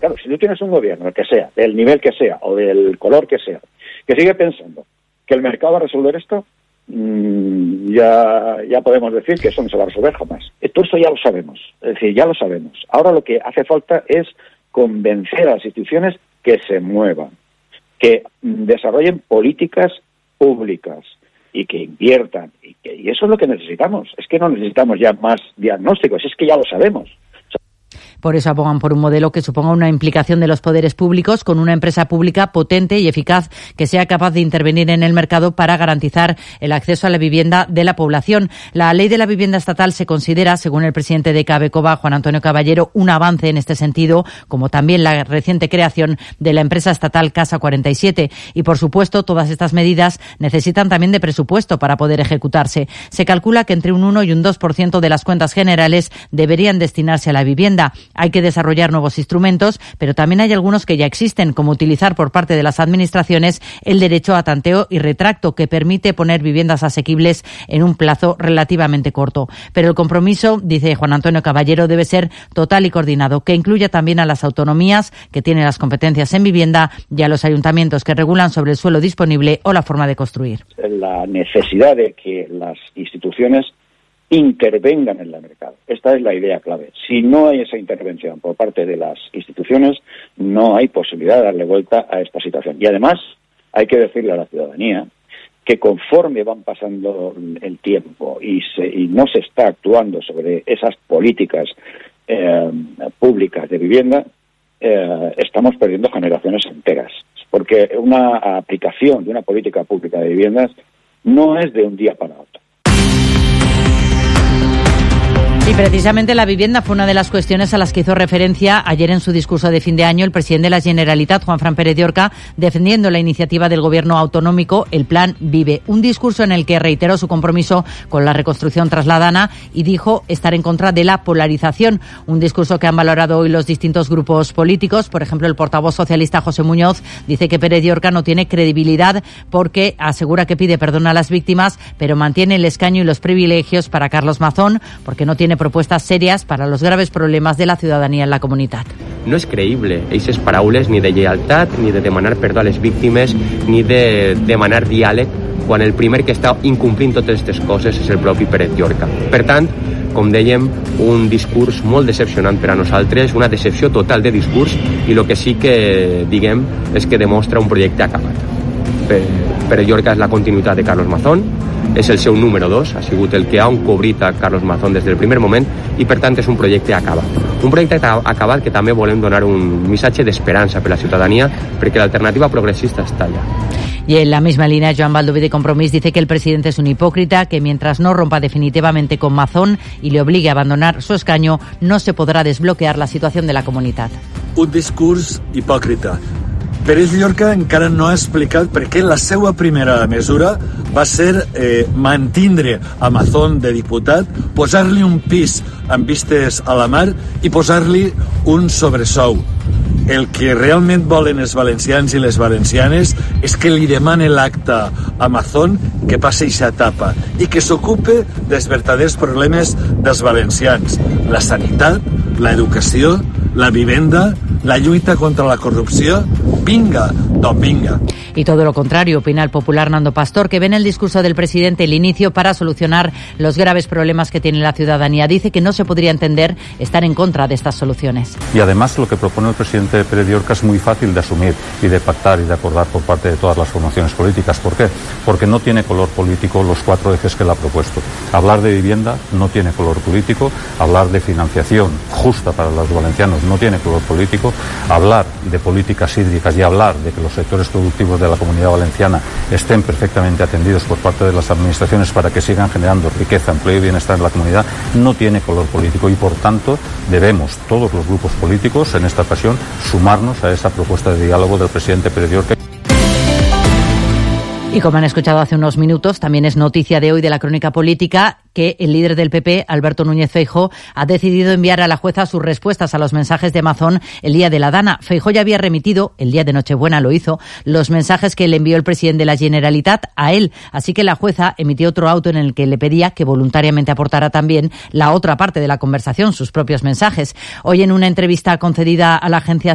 claro, si tú tienes un gobierno, el que sea, del nivel que sea o del color que sea, que sigue pensando que el mercado va a resolver esto, ya podemos decir que eso no se va a resolver jamás. Todo esto ya lo sabemos, es decir, ya lo sabemos. Ahora lo que hace falta es convencer a las instituciones que se muevan, que desarrollen políticas públicas y que inviertan. Y eso es lo que necesitamos. Es que no necesitamos ya más diagnósticos, es que ya lo sabemos. Por eso abogan por un modelo que suponga una implicación de los poderes públicos con una empresa pública potente y eficaz que sea capaz de intervenir en el mercado para garantizar el acceso a la vivienda de la población. La ley de la vivienda estatal se considera, según el presidente de Cabecoba, Juan Antonio Caballero, un avance en este sentido, como también la reciente creación de la empresa estatal Casa 47. Y, por supuesto, todas estas medidas necesitan también de presupuesto para poder ejecutarse. Se calcula que entre un 1 y un 2% de las cuentas generales deberían destinarse a la vivienda. Hay que desarrollar nuevos instrumentos, pero también hay algunos que ya existen, como utilizar por parte de las administraciones el derecho a tanteo y retracto, que permite poner viviendas asequibles en un plazo relativamente corto. Pero el compromiso, dice Juan Antonio Caballero, debe ser total y coordinado, que incluya también a las autonomías que tienen las competencias en vivienda y a los ayuntamientos que regulan sobre el suelo disponible o la forma de construir. La necesidad de que las instituciones intervengan en el mercado. Esta es la idea clave. Si no hay esa intervención por parte de las instituciones, no hay posibilidad de darle vuelta a esta situación. Y además, hay que decirle a la ciudadanía que conforme van pasando el tiempo y no se está actuando sobre esas políticas públicas de vivienda, estamos perdiendo generaciones enteras. Porque una aplicación de una política pública de viviendas no es de un día para otro. Y precisamente la vivienda fue una de las cuestiones a las que hizo referencia ayer en su discurso de fin de año el presidente de la Generalitat, Juanfran Pérez de Orca, defendiendo la iniciativa del gobierno autonómico, el Plan Vive. Un discurso en el que reiteró su compromiso con la reconstrucción tras la Dana y dijo estar en contra de la polarización. Un discurso que han valorado hoy los distintos grupos políticos. Por ejemplo, el portavoz socialista José Muñoz dice que Pérez de Orca no tiene credibilidad porque asegura que pide perdón a las víctimas, pero mantiene el escaño y los privilegios para Carlos Mazón, porque no tiene propuestas serias para los graves problemes de la ciudadanía en la comunitat. No és creïble aquestes paraules ni de lleialtat, ni de demanar perdó a les víctimes, ni de demanar diàleg, quan el primer que està incomplint totes aquestes coses és el propi Pérez de Orca. Per tant, com dèiem, un discurs molt decepcionant per a nosaltres, una decepció total de discurs, i el que sí que diguem és que demostra un projecte acabat. Pérez de Orca és la continuïtat de Carlos Mazón, és el seu número 2, ha sigut el que ha encobrit a Carlos Mazón des del primer moment i per tant és un projecte acabat. Un projecte acabat que també volem donar un missatge d'esperança per a la ciutadania perquè l'alternativa progressista està allà. Y en la misma línea, Joan Baldoví de Compromís dice que el presidente es un hipócrita, que mientras no rompa definitivamente con Mazón y le obligue a abandonar su escaño, no se podrá desbloquear la situación de la comunitat. Un discurs hipòcrita. Pérez de Orca encara no ha explicat per què la seva primera mesura va ser mantindre a Mazón de diputat, posar-li un pis amb vistes a la mar i posar-li un sobresou. El que realment volen els valencians i les valencianes és que li demane l'acte a Mazón que passi aquesta etapa i que s'ocupe dels verdaders problemes dels valencians. La sanitat, l'educació, la vivenda, la lluita contra la corrupció, vinga, don vinga. Y todo lo contrario, opina el popular Nando Pastor, que ve en el discurso del presidente el inicio para solucionar los graves problemas que tiene la ciudadanía. Dice que no se podría entender estar en contra de estas soluciones. Y además lo que propone el presidente Pérez de Orca es muy fácil de asumir y de pactar y de acordar por parte de todas las formaciones políticas. ¿Por qué? Porque no tiene color político los 4 ejes que él ha propuesto. Hablar de vivienda no tiene color político, hablar de financiación justa para los valencianos no tiene color político, hablar de políticas hídricas y hablar de que los sectores productivos de la Comunidad Valenciana estén perfectamente atendidos por parte de las administraciones para que sigan generando riqueza, empleo y bienestar en la comunidad, no tiene color político y por tanto debemos todos los grupos políticos en esta ocasión sumarnos a esa propuesta de diálogo del presidente Pérez de Orca. Y como han escuchado hace unos minutos, también es noticia de hoy de la crónica política que el líder del PP, Alberto Núñez Feijóo, ha decidido enviar a la jueza sus respuestas a los mensajes de Mazón el día de la Dana. Feijóo ya había remitido, el día de Nochebuena lo hizo, los mensajes que le envió el presidente de la Generalitat a él. Así que la jueza emitió otro auto en el que le pedía que voluntariamente aportara también la otra parte de la conversación, sus propios mensajes. Hoy en una entrevista concedida a la agencia